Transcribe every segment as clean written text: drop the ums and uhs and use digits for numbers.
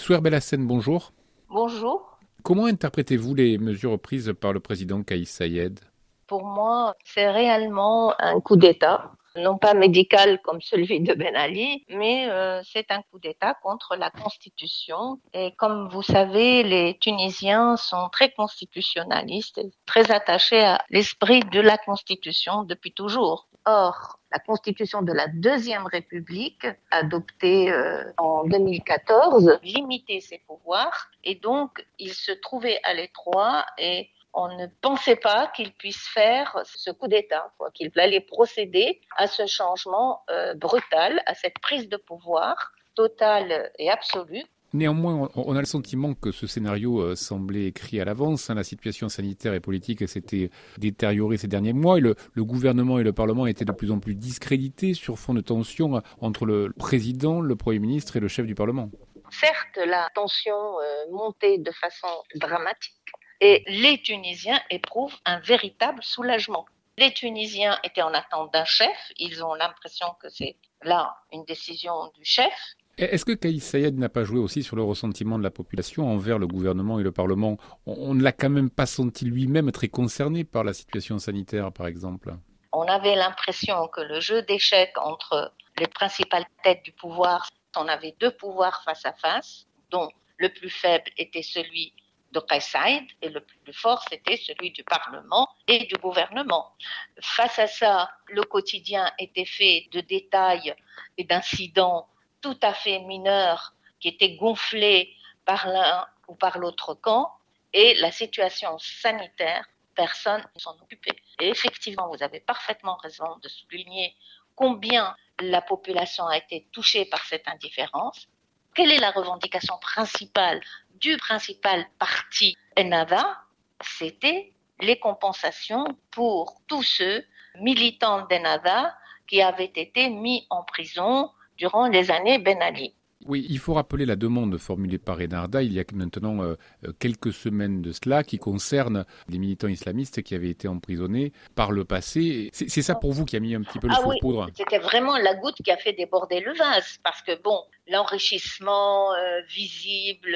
Souheir Belhassen, bonjour. Bonjour. Comment interprétez-vous les mesures prises par le président Kais Saied? Pour moi, c'est réellement un coup d'État, non pas médical comme celui de Ben Ali, mais c'est un coup d'État contre la Constitution. Et comme vous savez, les Tunisiens sont très constitutionnalistes, et très attachés à l'esprit de la Constitution depuis toujours. Or, la Constitution de la Deuxième République, adoptée en 2014, limitait ses pouvoirs et donc il se trouvait à l'étroit et on ne pensait pas qu'il puisse faire ce coup d'État, qu'il allait procéder à ce changement brutal, à cette prise de pouvoir totale et absolue. Néanmoins, on a le sentiment que ce scénario semblait écrit à l'avance. La situation sanitaire et politique s'était détériorée ces derniers mois et le gouvernement et le Parlement étaient de plus en plus discrédités sur fond de tension entre le président, le Premier ministre et le chef du Parlement. Certes, la tension montait de façon dramatique et les Tunisiens éprouvent un véritable soulagement. Les Tunisiens étaient en attente d'un chef, ils ont l'impression que c'est là une décision du chef. Est-ce que Kais Saied n'a pas joué aussi sur le ressentiment de la population envers le gouvernement et le Parlement? On ne l'a quand même pas senti lui-même très concerné par la situation sanitaire, par exemple. On avait l'impression que le jeu d'échecs entre les principales têtes du pouvoir, on avait deux pouvoirs face à face, dont le plus faible était celui de Kais Saied et le plus fort c'était celui du Parlement et du gouvernement. Face à ça, le quotidien était fait de détails et d'incidents tout à fait mineurs qui étaient gonflés par l'un ou par l'autre camp et la situation sanitaire, personne ne s'en occupait. Et effectivement, vous avez parfaitement raison de souligner combien la population a été touchée par cette indifférence. Quelle est la revendication principale du principal parti Ennahda? C'était les compensations pour tous ceux militants d'Ennahda qui avaient été mis en prison durant les années Ben Ali. Oui, il faut rappeler la demande formulée par Enarda il y a maintenant quelques semaines de cela, qui concerne les militants islamistes qui avaient été emprisonnés par le passé. C'est ça pour vous qui a mis un petit peu le Ah feu aux oui, poudres? c'était vraiment la goutte qui a fait déborder le vase, parce que bon, l'enrichissement visible,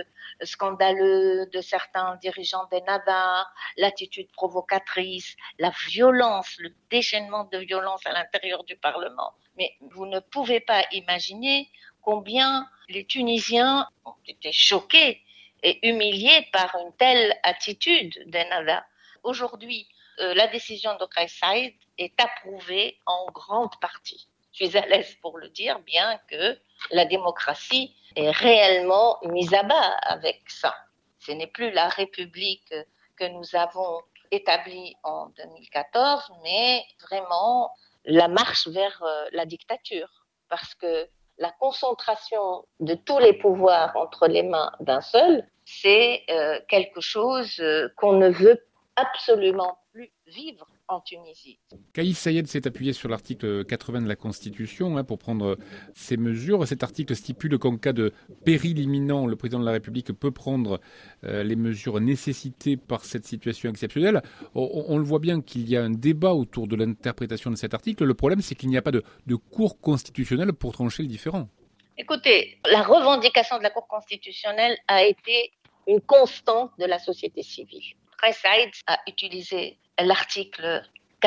scandaleux de certains dirigeants d'Ennahda, l'attitude provocatrice, la violence, le déchaînement de violence à l'intérieur du Parlement. Mais vous ne pouvez pas imaginer combien les Tunisiens ont été choqués et humiliés par une telle attitude d'Ennahda. Aujourd'hui, la décision de Kais Saied est approuvée en grande partie. Je suis à l'aise pour le dire, bien que la démocratie est réellement mise à bas avec ça. Ce n'est plus la République que nous avons établie en 2014, mais vraiment la marche vers la dictature. Parce que la concentration de tous les pouvoirs entre les mains d'un seul, c'est quelque chose qu'on ne veut absolument plus vivre en Tunisie. Kais Saied s'est appuyé sur l'article 80 de la Constitution pour prendre ces mesures. Cet article stipule qu'en cas de péril imminent, le président de la République peut prendre les mesures nécessitées par cette situation exceptionnelle. On le voit bien qu'il y a un débat autour de l'interprétation de cet article. Le problème, c'est qu'il n'y a pas de cour constitutionnelle pour trancher le différend. Écoutez, la revendication de la Cour constitutionnelle a été une constante de la société civile. Kais Saied a utilisé l'article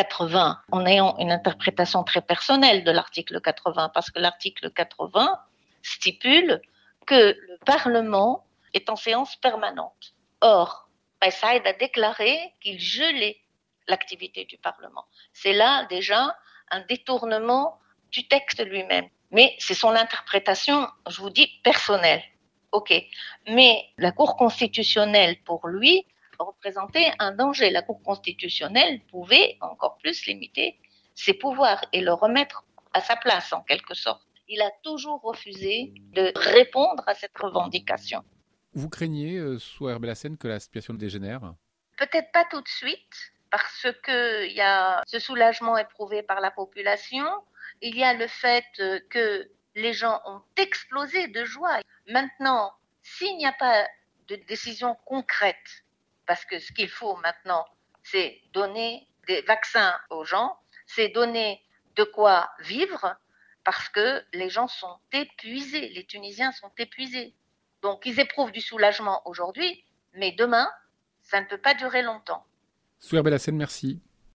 80 en ayant une interprétation très personnelle de l'article 80, parce que l'article 80 stipule que le Parlement est en séance permanente. Or, Kais Saied a déclaré qu'il gelait l'activité du Parlement. C'est là déjà un détournement du texte lui-même. Mais c'est son interprétation, je vous dis, personnelle. OK. Mais la Cour constitutionnelle, pour lui, représentait un danger. La Cour constitutionnelle pouvait encore plus limiter ses pouvoirs et le remettre à sa place, en quelque sorte. Il a toujours refusé de répondre à cette revendication. Vous craignez, Souheir Belhassen, que la situation dégénère? Peut-être pas tout de suite, parce qu'il y a ce soulagement éprouvé par la population, il y a le fait que les gens ont explosé de joie. Maintenant, s'il n'y a pas de décision concrète, parce que ce qu'il faut maintenant, c'est donner des vaccins aux gens, c'est donner de quoi vivre, parce que les gens sont épuisés, les Tunisiens sont épuisés. Donc, ils éprouvent du soulagement aujourd'hui, mais demain, ça ne peut pas durer longtemps. Souhair Belhacem, merci.